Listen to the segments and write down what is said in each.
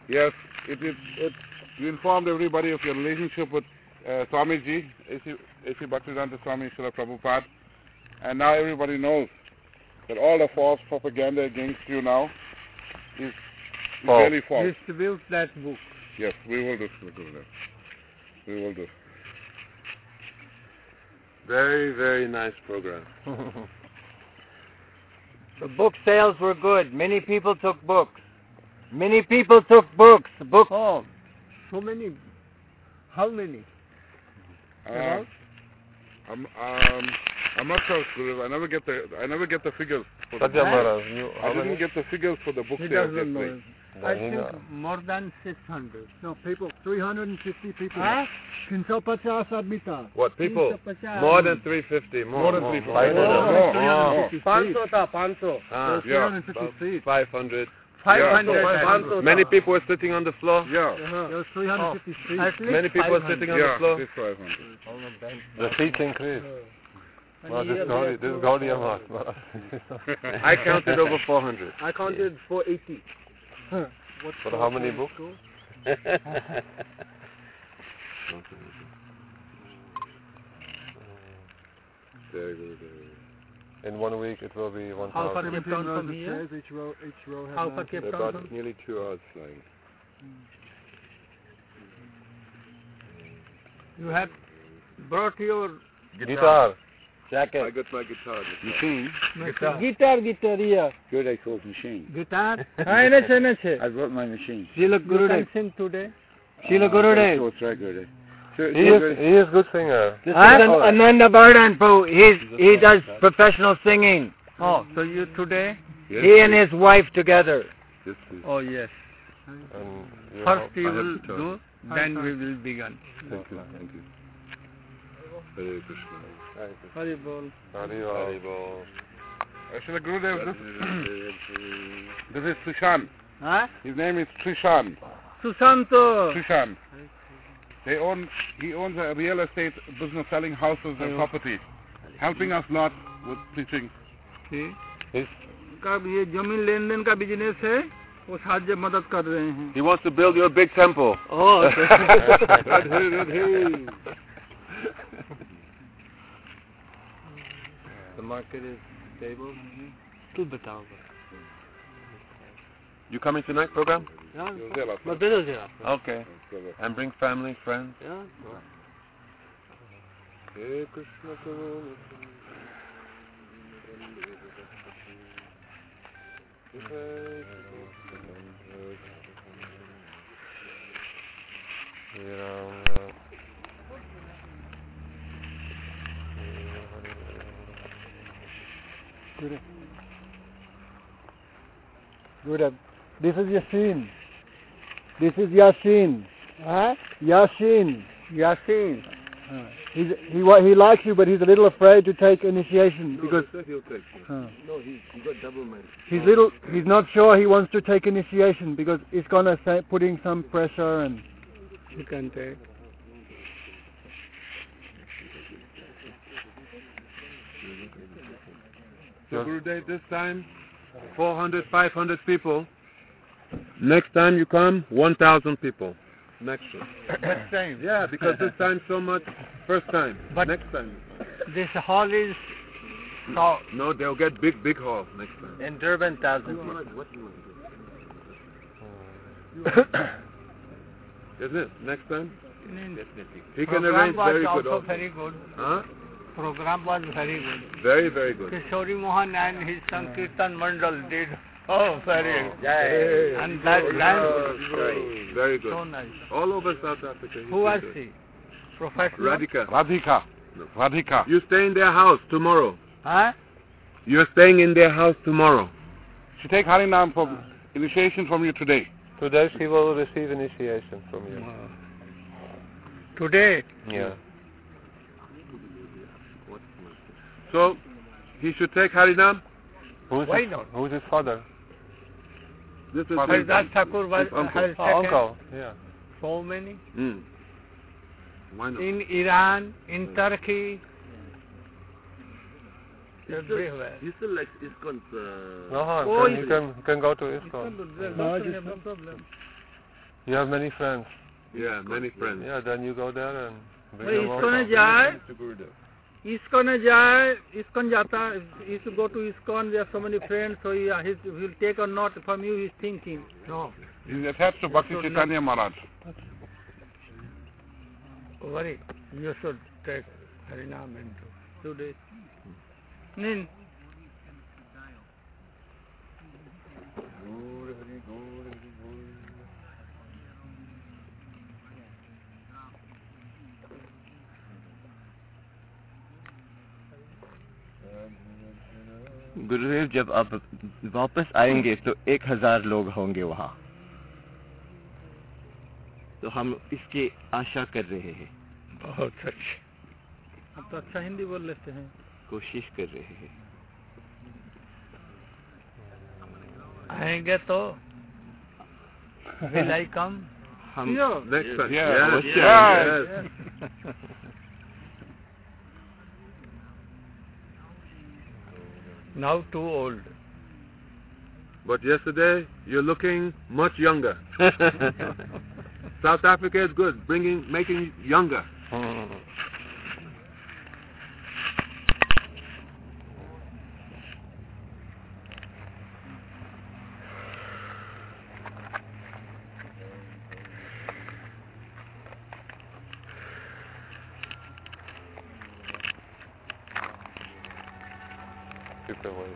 Yes, you informed everybody of your relationship with Swamiji, A.C. Bhaktivedanta Swami Srila Prabhupada, and now everybody knows that all the false propaganda against you now is really false. Distribute that book. Yes, we will do that. We will do. Very, very nice program. The book sales were good. Many people took books. Many people took books. Books. Oh, so many. How many? I'm not sure, Guru. I never get the figures for the I didn't get the figures for the book He sales doesn't yesterday. know. I think more than 600. No, people, 350 people. Huh? 350 आदमी था. What, people? 350. More than 350. More than 350. More. 500. Yeah, 350 seats. 500. 500. Many people were sitting on the floor. yeah. There was 350 seats. At least Many people were 500. sitting on the floor. It's 500. The seats increased. Well, this is Gaudiya Mahatma. I counted over 400. I counted 480. For how many books? Very good. In 1 week it will be 1,000. How far Cape Town from here? Each row has How far Cape Town About from nearly 2 hours flying. You have brought your Guitar. I got my guitar. Machine. guitar, yeah. Good, I called machine. Guitar. I brought my machine. Srila You Gurudev. can sing today. Srila Gurudev. So it's right, good. So, He is good singer. This is Ananda Bardhan Prabhu. He does professional singing. Oh, so you today? Yes, He and his wife together. yes, please. Oh, yes. And you First you I have will to tell. do, then we will begin. Thank you. Thank you. Hare Krishna. Hari bol. Haribol. Srila Gurudev, this is Trishan. Huh? His name is Trishan. Susanto. Trishan. He owns a real estate business selling houses and property, helping us lot with preaching. का ये जमीन लेन then का business है वो साहाଯ୍य मदद कर रहे हैं. He wants to build you a big temple. Oh. The market is stable. तू बताओ. You coming tonight, program? Okay. And bring family, friends. Hare Krishna. Good. This is Yasin. This is Yasin. Huh? Yasin. Yasin. He likes you, but he's a little afraid to take initiation because He'll take you. No, he got double mind. he's not sure he wants to take initiation because it's gonna putting some pressure and. You can take. So Gurudev, this time 400, 500 people. Next time you come, 1,000 people. Next time. Yeah, because this time so much. First time. But next time. This hall is so No, they'll get big hall next time. In Durban, 1,000. Isn't it? Next time? definitely. He can Program arrange was very also good. Also. very good. Huh? Program was very good. Very, very good. Kishori Mohan and his Sankirtan Mandal did. Oh, very good. Hey. And that dance Very good. so nice. All over South Africa. Who was he? Professor? Radhika. Radhika. You stay in their house tomorrow. Huh? You're staying in their house tomorrow. She take Harinam for initiation from you today. Today she will receive initiation from you. Today? Yeah. So, he should take Harinam? Why not? Who's his father? This is Haridas Thakur was his uncle. has taken Uncle. Yeah. so many. Why not? In Iran, in Turkey, everywhere. He still likes ISKCON's... No, Oh, you can go to ISKCON. No problem. You have many friends. Yeah, many friends. Yeah, then you go there and bring भाई them इसको न also. जाए, To Gurudev. इसको न जाए, ISKCON जाता. If you go to ISKCON, there are so many friends, so he will take or not from you. He's thinking. No, He's attached to Bhakti Chaitanya Maharaj. worry. You should take Harinam in 2 days. Nin. गुरुदेव जब आप वापस आएंगे तो 1000 लोग होंगे वहाँ, तो हम इसकी आशा कर रहे हैं, बहुत अच्छे. आप तो अच्छा हिंदी बोल लेते हैं. कोशिश कर रहे हैं. आएंगे तो will I come? हम Next time. Yeah. Yes, Yeah. yes. Now too old. But yesterday, you're looking much younger. South Africa is good, making younger. Keep away.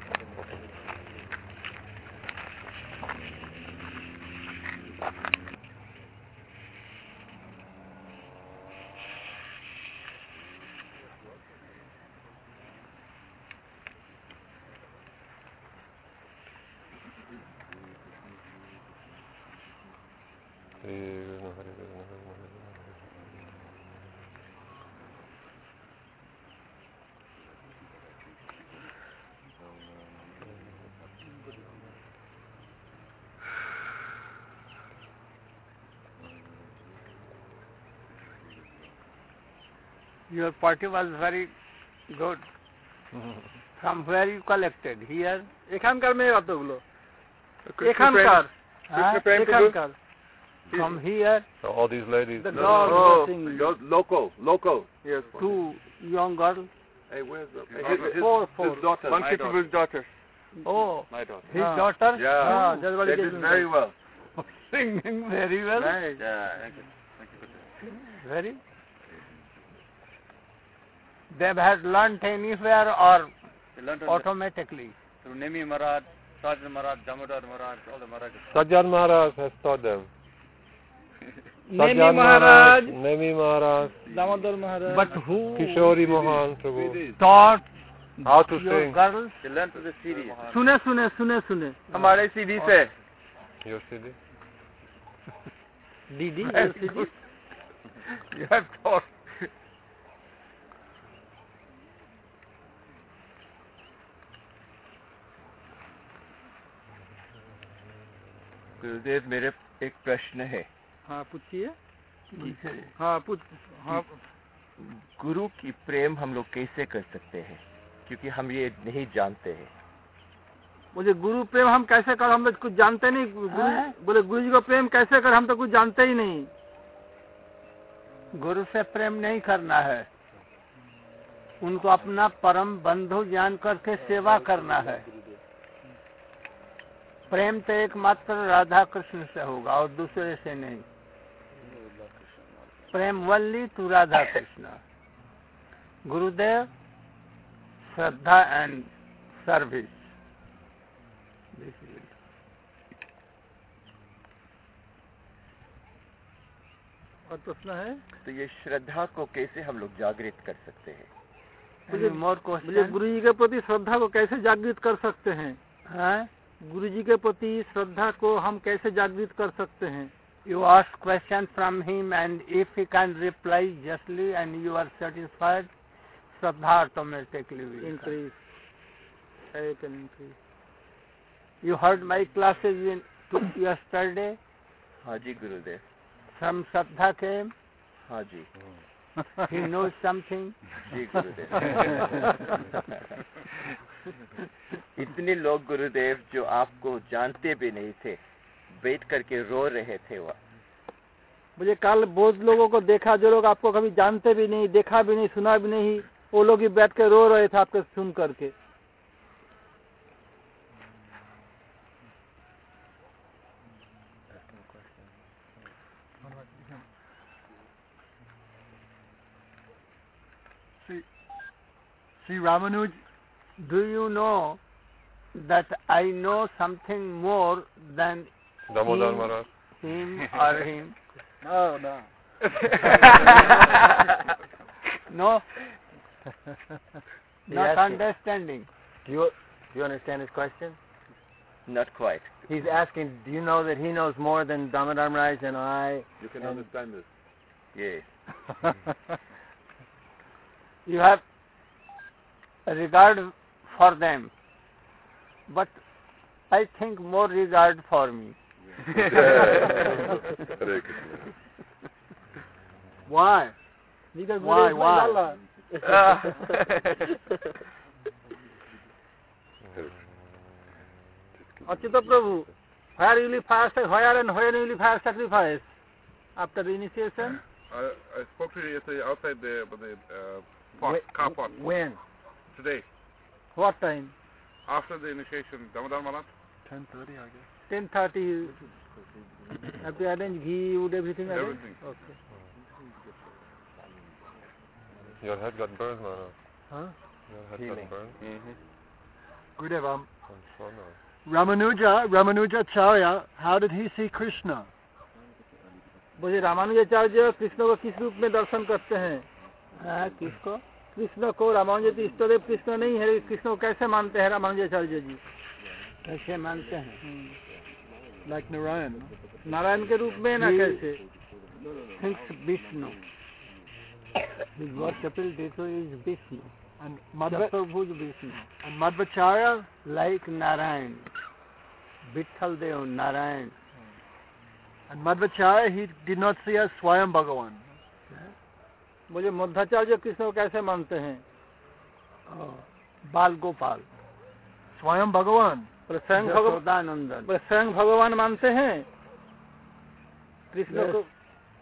Your party was very good. From where you collected? Here? এখানকার মেয়ে কতগুলো? এখানকার. এখানকার. From here, So all these ladies. The girls were singing. Local. Yes. 2 young girls. Hey, where's the... Four. His daughter. One people's daughter. Oh, My daughter. his Ah. daughter? Yeah. that's what They it did is. very well. Singing very well. Yeah. Very. They had learnt anywhere or automatically? Through Nemi Maharaj, Sajjan Maharaj, Damodar Maharaj, all the Maharajas. Sajjan Maharaj has taught them. Nemi Sajjan Maharaj, Nemi Maharaj, Damodar Maharaj. But who Kishori Mohan Prabhu. taught How to your sing. girls? They learned through the series. सुने. हमारे CD से. Your CD? Didi, Yes. your CD? You have taught. गुरुदेव मेरे एक प्रश्न है. हाँ पूछिए. हाँ पूछ. हाँ. गुरु की प्रेम हम लोग कैसे कर सकते हैं, क्योंकि हम ये नहीं जानते हैं. मुझे गुरु प्रेम हम कैसे कर, हम तो कुछ जानते नहीं. बोले गुरु जी को प्रेम कैसे कर, हम तो कुछ जानते ही नहीं. गुरु से प्रेम नहीं करना है, उनको अपना परम बंधु जान करके सेवा करना है. प्रेम तो एकमात्र राधा कृष्ण से होगा और दूसरे से नहीं. Prem Valli to Radha Krishna. Gurudev, Shraddha and service. और प्रश्न है तो ये श्रद्धा को कैसे हम लोग जागृत कर सकते हैं. मुझे गुरु जी के प्रति श्रद्धा को कैसे जागृत कर सकते हैं. गुरु जी के प्रति श्रद्धा को हम कैसे जागृत कर सकते हैं. You ask question from him and if he can reply justly and you are satisfied, Shraddha automatically will Increase. I can increase. You heard my classes in yesterday. हाँ जी गुरुदेव. Some Shraddha came. हाँ जी. He knows something. जी गुरुदेव. इतने लोग गुरुदेव जो आपको जानते भी नहीं थे, बैठ करके रो रहे थे वह. मुझे कल बहुत लोगों को देखा जो लोग आपको कभी जानते भी नहीं, देखा भी नहीं, सुना भी नहीं, वो लोग ही बैठ के रो रहे थे आपको सुन करके। See Ramanuj, do you know that I know something more than Damodar Maharaj. him or him? No, no. No? He Not asked you- understanding. Do you understand his question? Not quite. He's asking, do you know that he knows more than Damodar Maharaj and I? You can And- understand this. Yes. You have a regard for them, but I think more regard for me. Hare Krishna. Why? Because Why? Gurudev is Why? like Allah. Achyuta Prabhu, where will you where and when will you fire sacrifice? After the initiation? I spoke to you yesterday outside the car park When? today. What time? After the initiation, Damodar Maharaj. 10:30, I guess. 10:30. Have to arrange ghee, wood, everything arrange? Everything. Okay. Your head got burned, Maharaj. Huh? Your head Healing. got burned. Mm-hmm. Gurudev, On phone or? Ramanujacharya, how did he see Krishna? बोले रामानुजाचार्य कृष्ण को किस रूप में दर्शन करते हैं? किसको? कृष्ण को रामानुज इष्टदेव कृष्ण नहीं है, कृष्ण को कैसे मानते हैं रामानुजाचार्य जी? कैसे मानते हैं? Like Narayan. नारायण के रूप में ना कैसे? Thinks Vishnu. His worshipful deity is Vishnu. And Madhva Vishnu. And Madhvacharya like Narayan. Vitthal Dev Narayan. And Madhvacharya he did not see as Swayam Bhagavan. बोले मध्वाचार्य कृष्ण को कैसे मानते हैं? बाल गोपाल. Swayam Bhagavan. स्वयं भगवान, स्वयं भगवान मानते हैं कृष्ण को.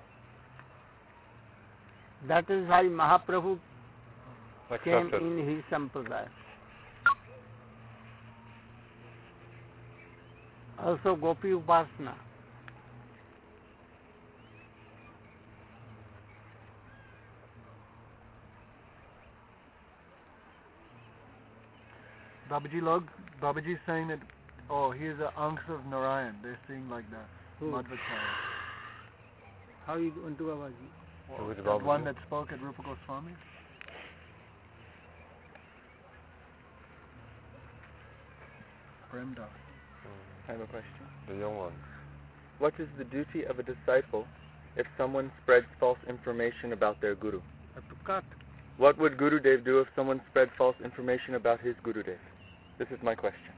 That is why Mahaprabhu came Accepted. in his sampradaya. Also Gopi Upasana. Babaji is saying that, oh, he is the Anks of Narayan. They're saying like that. Madhvacharya. How you going to Babaji? Which That Babaji? one that spoke at Rupa Goswami. Premdas. I have a question. The young one. What is the duty of a disciple if someone spreads false information about their guru? To cut. What would Gurudev do if someone spread false information about his Gurudev? This is my question.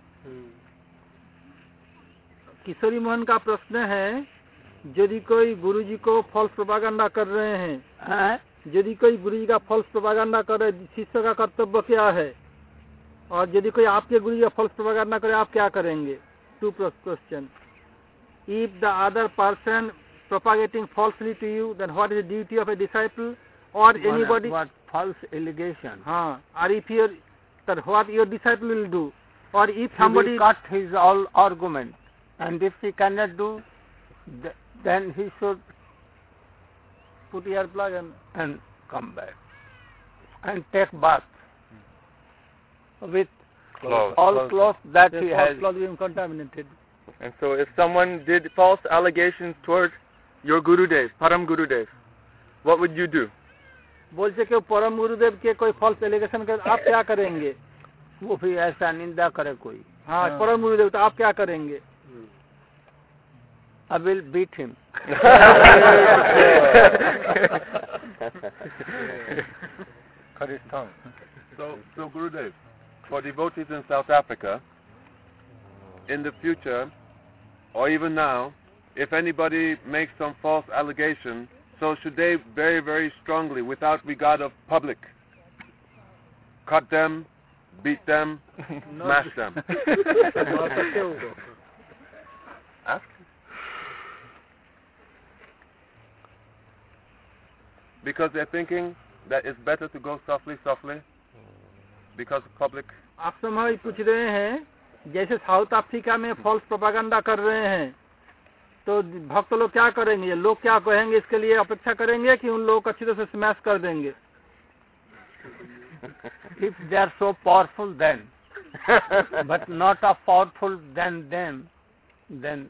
किशोरी मोहन का प्रश्न है, यदि कोई गुरुजी को false propaganda कर रहे हैं, यदि कोई गुरुजी का फॉल्स प्रोपागेंडा करे, शिष्य का कर्तव्य क्या है? और यदि कोई आपके गुरुजी का फॉल्स प्रोपागेंडा करे, आप क्या करेंगे? Two question. If the other person propagating falsely to you, then what is the duty of a disciple or anybody? What false allegation? Or if that what your disciple will do, or if Somebody somebody cut his all argument, and if he cannot do, then he should put earplug and come back and take bath with Clothes. all clothes that he has. clothes being contaminated. And so if someone did false allegations towards your Gurudev, Param Gurudev, what would you do? बोलते कि परम गुरुदेव के कोई false allegation कर, आप क्या करेंगे? वो भी ऐसा निंदा करे कोई. हाँ, परम गुरुदेव, तो आप क्या करेंगे? I will beat him. Cut his tongue. So Gurudev, for devotees in South Africa, in the future, or even now, if anybody makes some false allegation, so should they very, very strongly, without regard of public, cut them, beat them, smash them? Ask. because they're thinking that it's better to go softly because of public. आप समय पूछ रहे हैं जैसे South Africa में false propaganda कर रहे हैं तो भक्त लोग क्या करेंगे, लोग क्या कहेंगे, इसके लिए अपेक्षा करेंगे कि उन लोगों को अच्छी तरह से स्मैश कर देंगे. If they are so powerful then, but not as powerful than them, then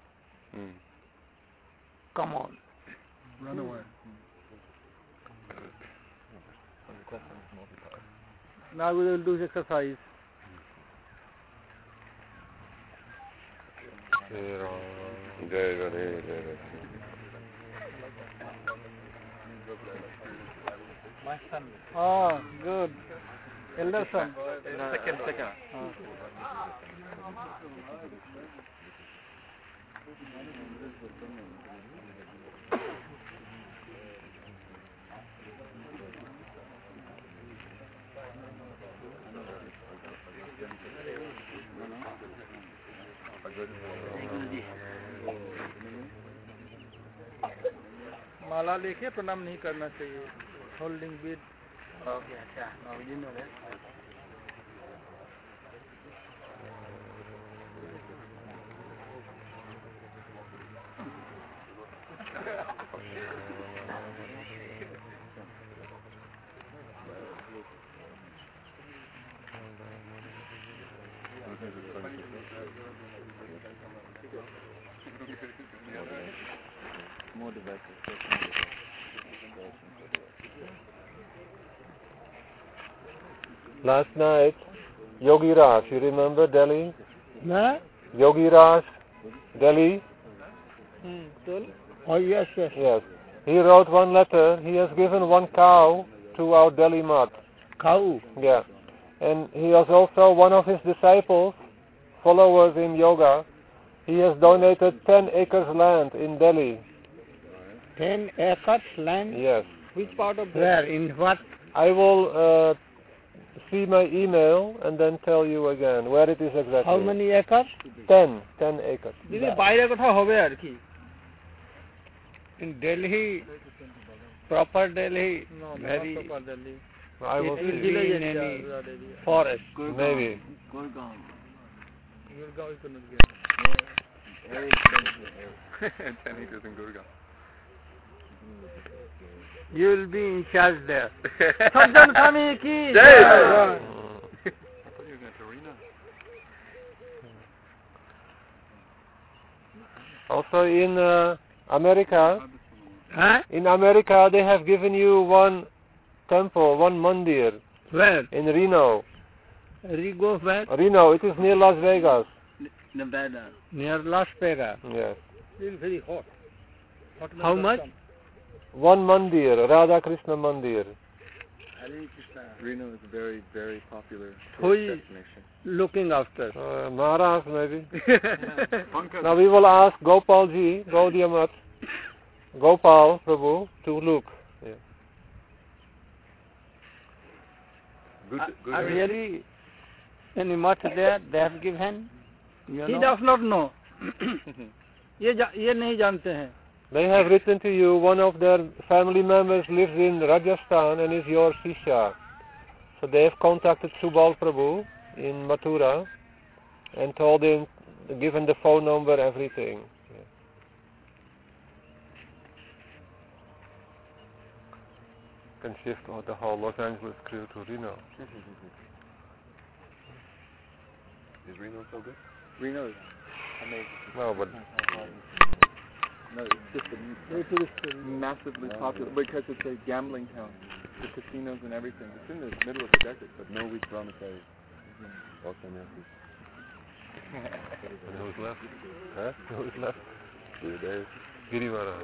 come on. Run away. Now we will do exercise. My son. Oh, good. Elder son. Second. माला लेके प्रणाम नहीं करना चाहिए. Holding beat. Okay, अच्छा. No, we didn't know that. More devices. Last night, Yogi Raj, you remember Delhi? No? Yogi Raj, Delhi? Oh, yes. Yes. He wrote one letter. He has given one cow to our Delhi Math. Cow? Yeah. And he has also one of his disciples, followers in yoga. He has donated 10 acres land in Delhi. 10 acres land? Yes. Which part of Where? In what? I will see my email and then tell you again where it is exactly. How many acres? 10 acres. দিদি বাইরে কোথাও হবে আর কি. In Delhi, proper Delhi, No, very not proper Delhi. I will It will see. be in any forest. Maybe. Gurgaon. Gurgaon we couldn't get. Very expensive. 10 acres in Gurgaon. You will be in charge there. सज्जन स्वामी की जय. Also in America, Huh? in America they have given you one temple, one mandir Where? in Reno. Rigo where? Reno, it is near Las Vegas. Nevada. Near Las Vegas. Yes. Still very hot. How much? One mandir, Radha Krishna mandir. Reno is a very, very popular Who tourist is destination. looking after? Maharaj maybe. Now we will ask Gopal ji, Gaudiya Math, Gopal Prabhu to look. Yeah. Are really any much there? They have given? You He know? does not know. ये नहीं जानते हैं. They have written to you, one of their family members lives in Rajasthan and is your Sisha. So they have contacted Subal Prabhu in Mathura and told him, given the phone number, everything. Yeah. Can shift all the whole Los Angeles crew to Reno. Is Reno so good? Reno is amazing. No, but No, it's just massively popular because it's a gambling town. The casinos and everything. It's in the middle of the desert, but no weak brahmacharis. and who's left? Huh? Who's left? There's Giri Maharaj.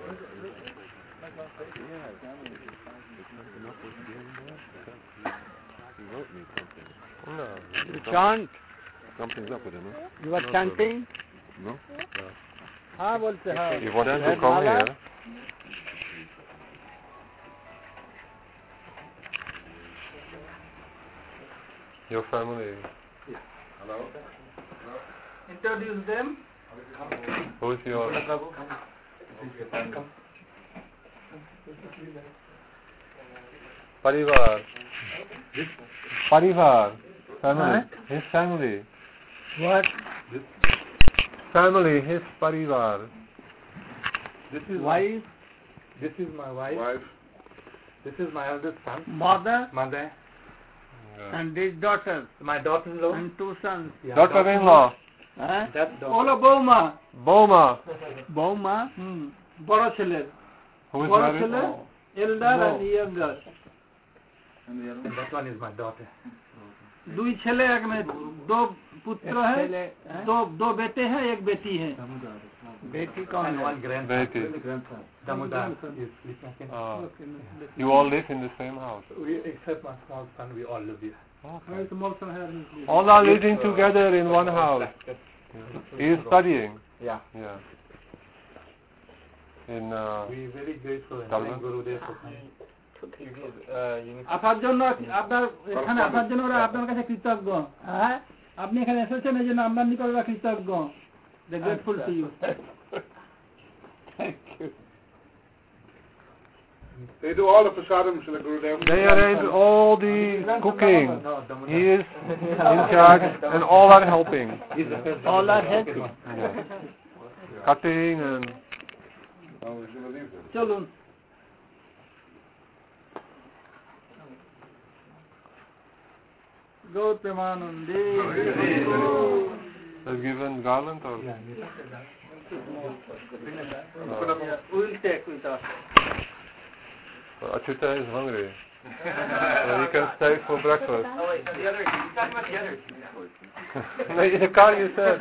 He wrote me something. No. You chant? Something's up with him, huh? You are chanting? No? हाँ बोलते हैं. You want to come here? Your family. Hello? Introduce them. Who is your... Parivar. Parivar. Family. His family. What? Family, his parivar. This is wife. This is my wife. This is my eldest son. Mother Mother. and these daughters My daughter-in-law. and two sons. Yeah, Daughter-in-law. Huh? That's daughter. Ola Boma. Boma. Boma. বড় ছেলের Who is বড় married? ছেলে elder and younger. And that one is my daughter. দুই ছেলে এক মেয়ে दो पुत्र है दो बेटे हैं एक बेटी है बेटी कौन And है? one grandson. Beatty. Damodar is You all live in the same house. except my small son, we all live here. All are living together in one house. He is studying. Yeah. Yeah. In We very grateful and Dalman? thank Gurudev for coming. আসার জন্য আপনার এখানে আসার জন্য ওরা আপনার কাছে কৃতজ্ঞ হ্যাঁ আপনি এখানে এসেছেন এই জন্য আপনার নিকট ওরা কৃতজ্ঞ they grateful to you. Thank you. They do all the prasadam, Srila Gurudev. They arrange all the cooking. He is in charge and all are helping. All are helping. Yeah. Cutting and চলুন গৌর প্রেমানন্দে has given garland or We'll take with us. Achyuta is hungry. So he can stay for breakfast. Oh wait, the other, you're talking about the other. No, in the car you said.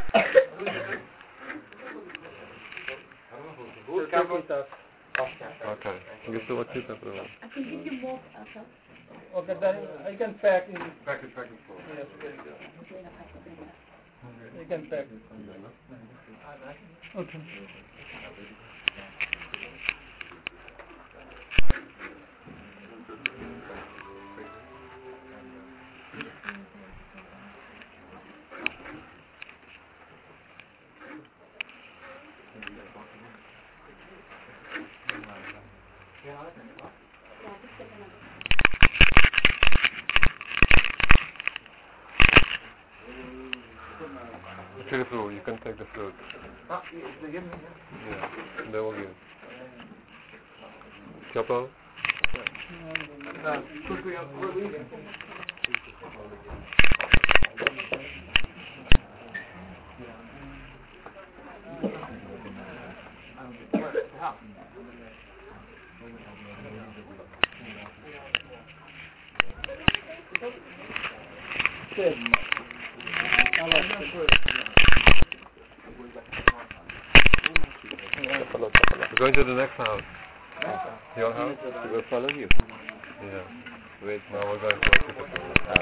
We'll take with us. Okay. Give to Achyuta, bro. I can give you more also. Okay, then I can pack in. Pack it for. Yes. You can pack. Okay. Actually, fruit. You can take the fruit. They give me here. Yeah, they will give. Chapo? We're leaving. We're going to the next house. Your house? We will follow you. Yeah. Wait, now we're going to Achyuta.